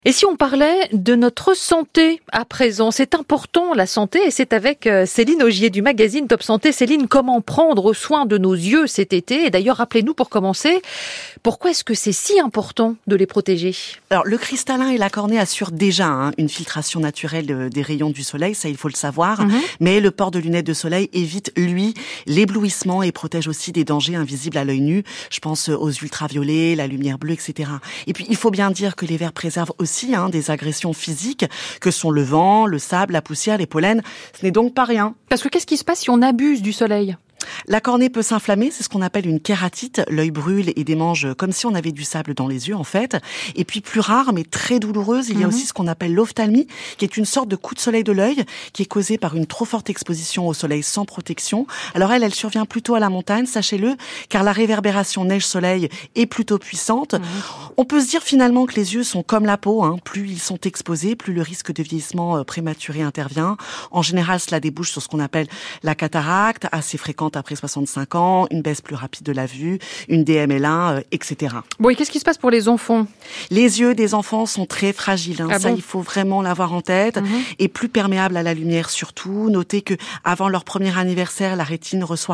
Et si on parlait de notre santé à présent, c'est important la santé et c'est avec Céline Augier du magazine Top Santé. Céline, comment prendre soin de nos yeux cet été? Et d'ailleurs, rappelez-nous pour commencer, pourquoi est-ce que c'est si important de les protéger? Alors, le cristallin et la cornée assurent déjà une filtration naturelle des rayons du soleil, ça il faut le savoir. Mais le port de lunettes de soleil évite, lui, l'éblouissement et protège aussi des dangers invisibles à l'œil nu. Je pense aux ultraviolets, la lumière bleue, etc. Et puis, il faut bien dire que les verres préservent aussi des agressions physiques que sont le vent, le sable, la poussière, les pollens. Ce n'est donc pas rien. Parce que qu'est-ce qui se passe si on abuse du soleil ? La cornée peut s'inflammer, c'est ce qu'on appelle une kératite. L'œil brûle et démange comme si on avait du sable dans les yeux, en fait. Et puis, plus rare, mais très douloureuse, il y a aussi ce qu'on appelle l'ophtalmie, qui est une sorte de coup de soleil de l'œil, qui est causée par une trop forte exposition au soleil sans protection. Alors elle survient plutôt à la montagne, sachez-le, car la réverbération neige-soleil est plutôt puissante. On peut se dire finalement que les yeux sont comme la peau, plus ils sont exposés, plus le risque de vieillissement prématuré intervient. En général, cela débouche sur ce qu'on appelle la cataracte, assez fréquente après 65 ans, une baisse plus rapide de la vue, une DML1, etc. Bon, et qu'est-ce qui se passe pour les enfants ? Les yeux des enfants sont très fragiles, il faut vraiment l'avoir en tête, et plus perméables à la lumière surtout. Notez que avant leur premier anniversaire, la rétine reçoit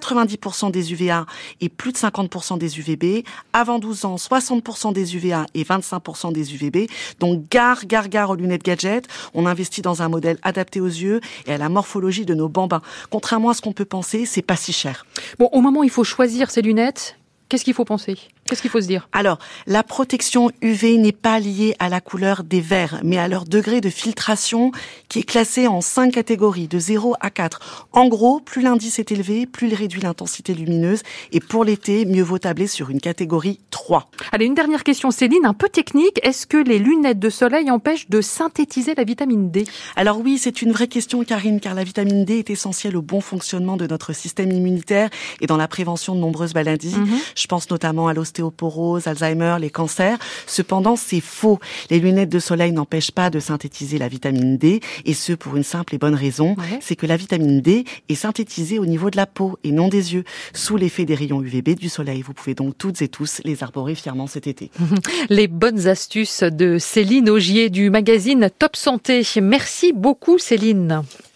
90% des UVA et plus de 50% des UVB. Avant 12 ans, 60% des UVA et 25% des UVB. Donc gare aux lunettes gadgets. On investit dans un modèle adapté aux yeux et à la morphologie de nos bambins. Contrairement à ce qu'on peut penser, c'est pas si cher. Bon, au moment où il faut choisir ses lunettes, qu'est-ce qu'il faut penser ? Qu'est-ce qu'il faut se dire ? Alors, la protection UV n'est pas liée à la couleur des verres, mais à leur degré de filtration qui est classé en 5 catégories, de 0 à 4. En gros, plus l'indice est élevé, plus il réduit l'intensité lumineuse. Et pour l'été, mieux vaut tabler sur une catégorie 3. Allez, une dernière question, Céline, un peu technique. Est-ce que les lunettes de soleil empêchent de synthétiser la vitamine D ? Alors oui, c'est une vraie question, Karine, car la vitamine D est essentielle au bon fonctionnement de notre système immunitaire et dans la prévention de nombreuses maladies. Je pense notamment à l'ostéoporose, Alzheimer, les cancers. Cependant, c'est faux. Les lunettes de soleil n'empêchent pas de synthétiser la vitamine D, et ce pour une simple et bonne raison, c'est que la vitamine D est synthétisée au niveau de la peau et non des yeux, sous l'effet des rayons UVB du soleil. Vous pouvez donc toutes et tous les arborer fièrement cet été. Les bonnes astuces de Céline Augier du magazine Top Santé. Merci beaucoup, Céline.